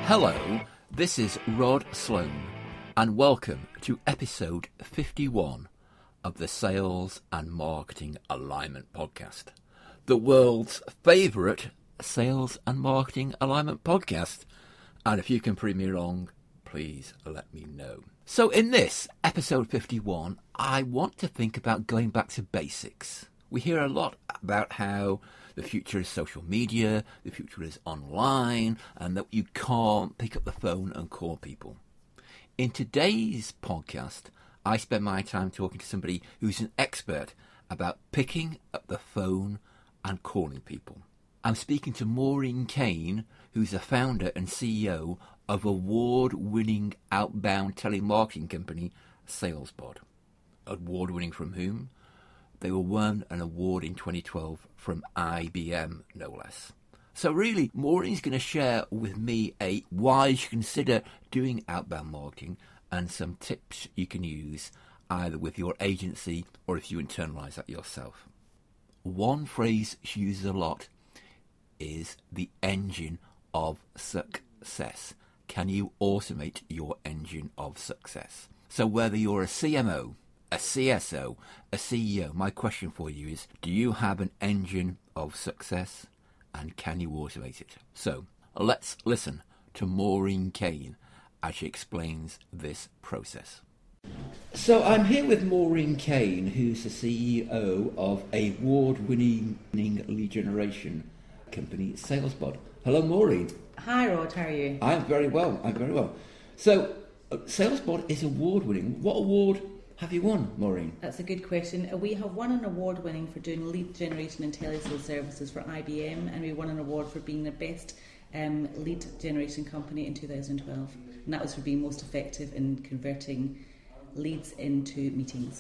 Hello, this is Rod Sloan, and welcome to episode 51 of the Sales and Marketing Alignment Podcast, the world's favourite sales and marketing alignment podcast. And if you can prove me wrong, please let me know. So in this episode 51, I want to think about going back to basics. We hear a lot about how the future is social media, the future is online, and that you can't pick up the phone and call people. In today's podcast, I spend my time talking to somebody who's an expert about picking up the phone and calling people. I'm speaking to Maureen Kane, who's the founder and CEO of award-winning outbound telemarketing company SalesPod. Award-winning from whom? They won an award in 2012 from IBM, no less. So really, Maureen's going to share with me why you should consider doing outbound marketing and some tips you can use either with your agency or if you internalise that yourself. One phrase she uses a lot is the engine of success. Can you automate your engine of success? So whether you're a CMO, a CSO, a CEO, my question for you is, do you have an engine of success and can you automate it? So let's listen to Maureen Kane as she explains this process. So I'm here with Maureen Kane, who's the CEO of award-winning lead generation company SalesPod. Hello, Maureen. Hi, Rod. How are you? I'm very well. So SalesPod is award-winning. What award have you won, Maureen? That's a good question. We have won an award winning for doing lead generation and telesales services for IBM, and we won an award for being the best lead generation company in 2012. And that was for being most effective in converting leads into meetings.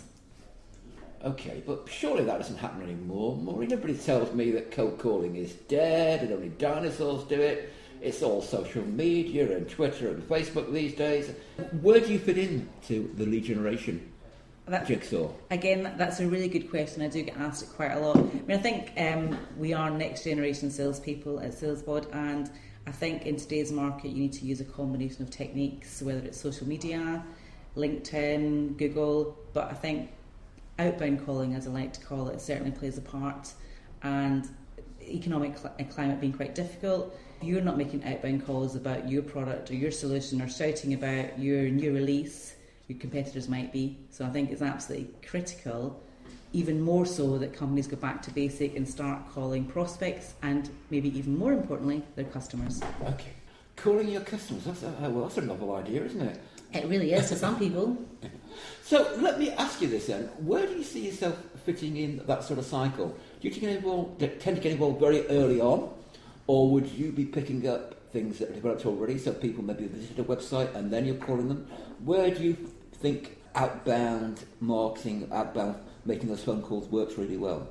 Okay, but surely that doesn't happen anymore. Maureen, everybody tells me that cold calling is dead and only dinosaurs do it. It's all social media and Twitter and Facebook these days. Where do you fit into the lead generation jigsaw? Again, that's a really good question. I do get asked it quite a lot. I think we are next generation salespeople at SalesPod, and I think in today's market you need to use a combination of techniques, whether it's social media, LinkedIn, Google, but I think outbound calling, as I like to call it, certainly plays a part, and economic climate being quite difficult. You're not making outbound calls about your product or your solution or shouting about your new release. Your competitors might be. So I think it's absolutely critical, even more so, that companies go back to basic and start calling prospects and maybe even more importantly, their customers. Okay. Calling your customers, that's a novel idea, isn't it? It really is to some people. So let me ask you this then. Where do you see yourself fitting in that sort of cycle? Do you tend to get involved very early on? Or would you be picking up things that are developed already, so people maybe visited a website and then you're calling them? Where do you think outbound marketing, outbound making those phone calls works really well?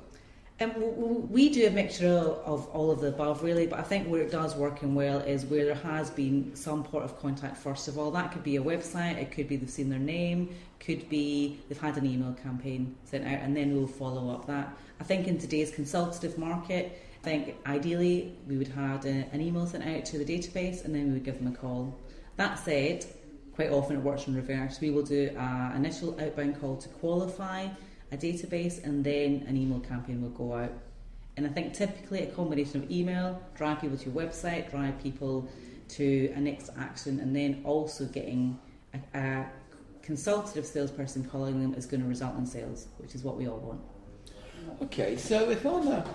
We do a mixture of all of the above, really, but I think where it does work well is where there has been some port of contact first of all. That could be a website, it could be they've seen their name, could be they've had an email campaign sent out, and then we'll follow up that. I think in today's consultative market, I think ideally we would have an email sent out to the database and then we would give them a call. That said, quite often it works in reverse. We will do an initial outbound call to qualify a database, and then an email campaign will go out. And I think typically a combination of email, drive people to your website, drive people to a next action, and then also getting a consultative salesperson calling them is going to result in sales, which is what we all want. Okay, so if I'm a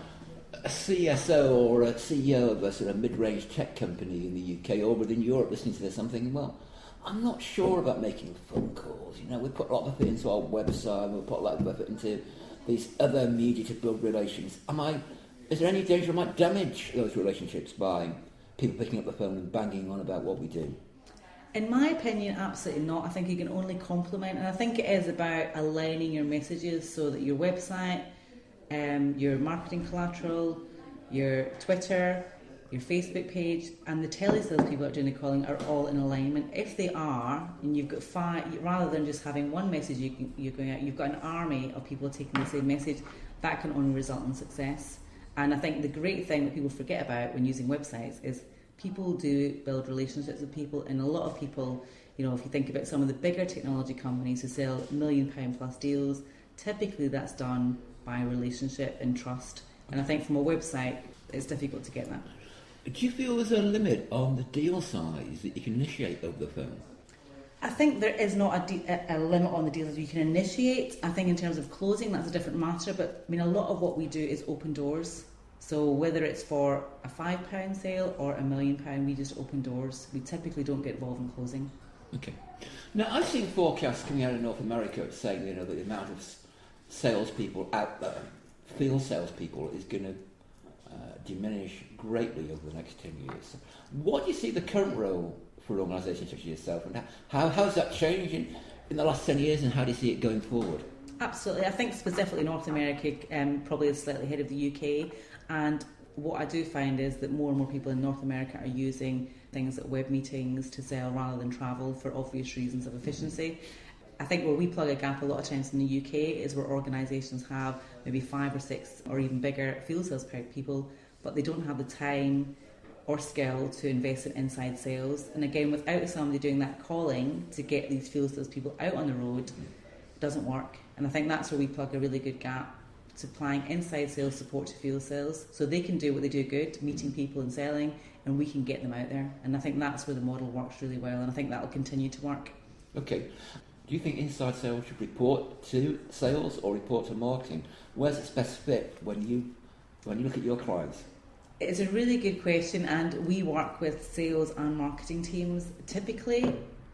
CSO or a CEO of a sort of mid-range tech company in the UK or within Europe listening to this, I'm thinking, well, I'm not sure about making phone calls. You know, we put a lot of effort into our website, we put a lot of effort into these other media to build relations. Is there any danger I might damage those relationships by people picking up the phone and banging on about what we do? In my opinion, absolutely not. I think you can only complement, and I think it is about aligning your messages so that your website, your marketing collateral, your Twitter, your Facebook page, and the telesales people that are doing the calling are all in alignment. If they are, and you've got rather than just having one message you're going out, you've got an army of people taking the same message, that can only result in success. And I think the great thing that people forget about when using websites is People do build relationships with people, and a lot of people, you know, if you think about some of the bigger technology companies who sell £1 million plus deals, typically that's done by relationship and trust. And I think from a website, it's difficult to get that. Do you feel there's a limit on the deal size that you can initiate over the phone? I think there is not a limit on the deals you can initiate. I think in terms of closing, that's a different matter. But I mean, a lot of what we do is open doors. So whether it's for a £5 sale or £1 million, we just open doors. We typically don't get involved in closing. Okay. Now, I've seen forecasts coming out of North America saying, you know, that the amount of salespeople out there, field salespeople, is going to diminish greatly over the next 10 years. What do you see the current role for organisations such as yourself, and how has that changed in the last 10 years, and how do you see it going forward? Absolutely. I think specifically North America probably is slightly ahead of the UK, and what I do find is that more and more people in North America are using things like web meetings to sell rather than travel for obvious reasons of efficiency. I think where we plug a gap a lot of times in the UK is where organisations have maybe 5 or 6 or even bigger field sales people, but they don't have the time or skill to invest in inside sales. And again, without somebody doing that calling to get these field sales people out on the road, it doesn't work. And I think that's where we plug a really good gap, supplying inside sales support to field sales so they can do what they do good, meeting people and selling, and we can get them out there. And I think that's where the model works really well, and I think that will continue to work. Okay. Do you think inside sales should report to sales or report to marketing? Where's it best fit when you look at your clients? It's a really good question, and we work with sales and marketing teams. Typically,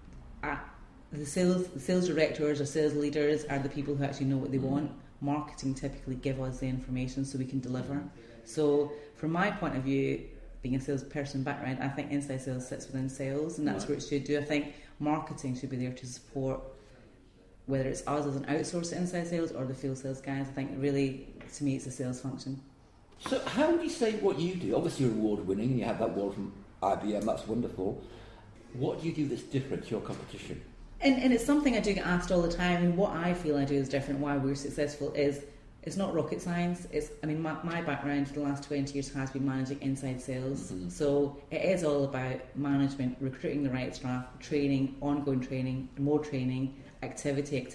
the sales directors or sales leaders are the people who actually know what they want. Marketing typically give us the information so we can deliver. So from my point of view, being a salesperson background, I think inside sales sits within sales, and that's where it should do. I think marketing should be there to support, whether it's us as an outsourced inside sales or the field sales guys. I think really, to me, it's a sales function. So how would you say what you do? Obviously you're award-winning and you have that award from IBM, that's wonderful. What do you do that's different to your competition? And it's something I do get asked all the time, and what I feel I do is different, why we're successful is, it's not rocket science. My background for the last 20 years has been managing inside sales. Mm-hmm. So it is all about management, recruiting the right staff, training, ongoing training, more training, activity.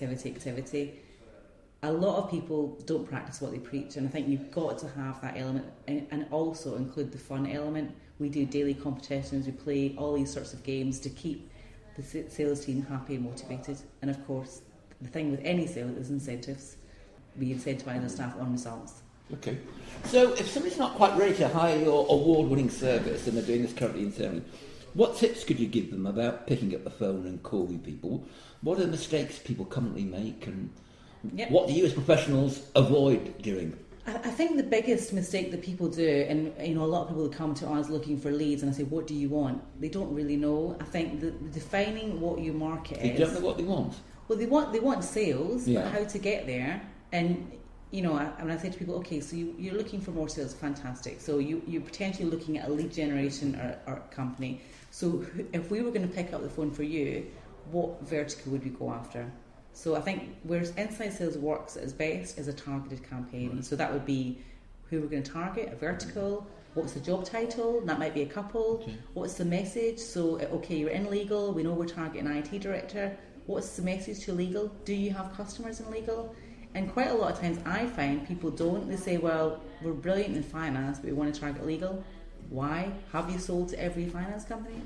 A lot of people don't practice what they preach, and I think you've got to have that element and also include the fun element. We do daily competitions, we play all these sorts of games to keep the sales team happy and motivated. And of course, the thing with any sale is incentives. We incentivise our staff on results. Okay. So if somebody's not quite ready to hire your award-winning service and they're doing this currently internally, what tips could you give them about picking up the phone and calling people? What are the mistakes people commonly make, and what do you as professionals avoid doing? I think the biggest mistake that people do, and you know, a lot of people come to us looking for leads, and I say, "What do you want?" They don't really know. I think that defining what your market is. They don't know what they want. Well, they want sales, but how to get there. And you know, when I say to people, "Okay, so you're looking for more sales, fantastic. So you're potentially looking at a lead generation or company. So if we were going to pick up the phone for you, what vertical would we go after?" So I think where inside sales works at its best is a targeted campaign. Right. So that would be who we're going to target, a vertical, what's the job title, that might be a couple, what's the message, so okay, you're in legal, we know we're targeting an IT director, what's the message to legal, do you have customers in legal? And quite a lot of times I find people don't, they say, well, we're brilliant in finance, but we want to target legal. Why? Have you sold to every finance company?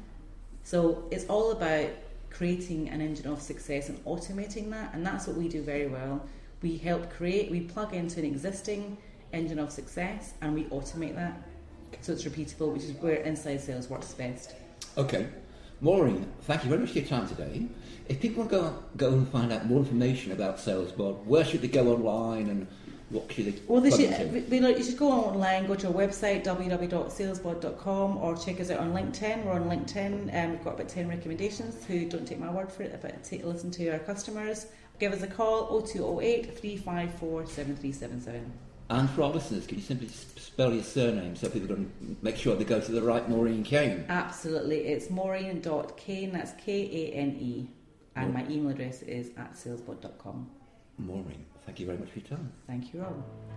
So it's all about creating an engine of success and automating that, and that's what we do very well. We plug into an existing engine of success and we automate that so it's repeatable, which is where inside sales works best. Okay. Maureen, thank you very much for your time today. If people want to go and find out more information about SalesBod, where should they go online and what should they you should go online, go to our website www.salesbod.com, or check us out on LinkedIn. We're on LinkedIn, we've got about 10 recommendations who don't take my word for it, but take a listen to our customers. Give us a call, 0208 354 7377. And for our listeners, can you simply spell your surname so people can make sure they go to the right Maureen Kane? Absolutely, it's Maureen.Kane, that's Kane, and my email address is @salesbod.com. Maureen, thank you very much for your time. Thank you, Rob.